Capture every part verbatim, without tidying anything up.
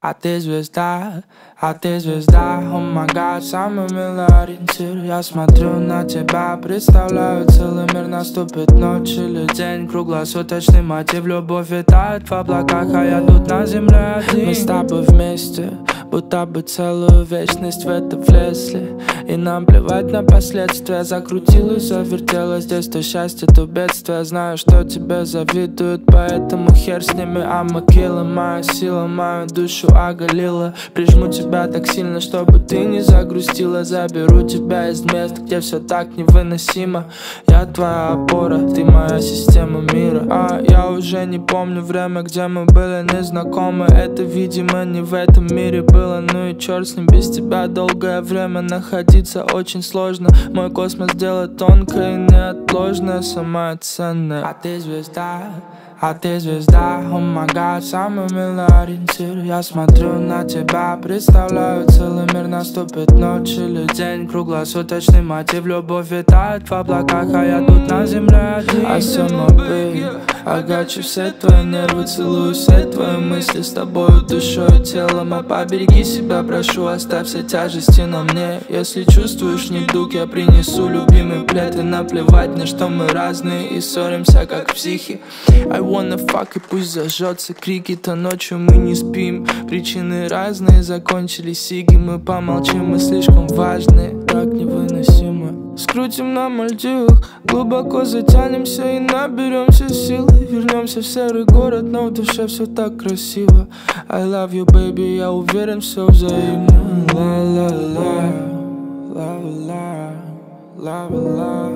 А ты звезда, а ты звезда, о май гад, самый милый ориентир. Я смотрю на тебя, представляю целый мир. Наступит ночь или день, круглосуточный мотив. Любовь витает в облаках, а я тут на земле один. Мы с тобой вместе, будто бы целую вечность в это влезли. И нам плевать на последствия. Закрутилась, завертелась, здесь то счастье, то бедствие. Знаю, что тебе завидуют, поэтому хер с ними. I'm a killer, моя сила, мою душу оголила. Прижму тебя так сильно, чтобы ты не загрустила. Заберу тебя из мест, где все так невыносимо. Я твоя опора, ты моя система мира. А я уже не помню время, где мы были незнакомы. Это, видимо, не в этом мире было. Ну и черт с ним, без тебя долгое время находиться очень сложно. Мой космос дело тонкое и неотложное, самое ценное. А ты звезда, а ты звезда, о май гад, самый милый ориентир. Я смотрю на тебя, представляю целый мир. Наступит ночь или день, круглосуточный мотив. Любовь витает в облаках, а я тут на земле один. I saw my babe, I got you, все твои нервы, целую все твои мысли. С тобою душой и телом, а побереги себя, прошу, оставь все тяжести на мне. Если чувствуешь недуг, я принесу любимый плед. И наплевать на что мы разные и ссоримся как психи. I wanna fuck, и пусть зажжется крики-то ночью мы не спим. Причины разные, закончились сиги. Мы помолчим, мы слишком важные, так невыносимо. Скрутим на Мальдивах, глубоко затянемся и наберемся силы. Вернемся в серый город, но в душе все так красиво. I love you, baby, я уверен, все взаимно. Ла-ла-ла, ла-ла-ла, ла-ла-ла,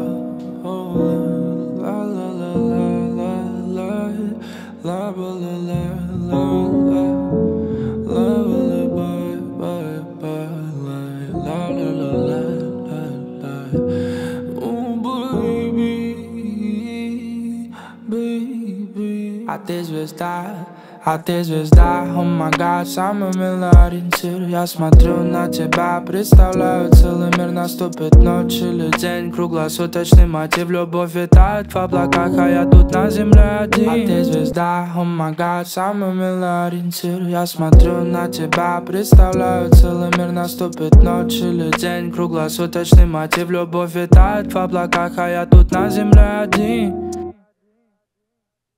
ла-ла-ла-ла. La la la la la la la la bye bye bye la la la la la la. Oh baby, baby. А ты звезда, а ты звезда, о май гад, самый милый ориентир. Я смотрю на тебя, представляю целый мир. Наступит ночь или день, круглосуточный мотив. Любовь витает в облаках, а я тут на земле один. А ты звезда, о май гад, самый милый ориентир. Я смотрю на тебя, представляю целый мир. Наступит ночь или день, круглосуточный мотив. Любовь витает в облаках, а я тут на земле один.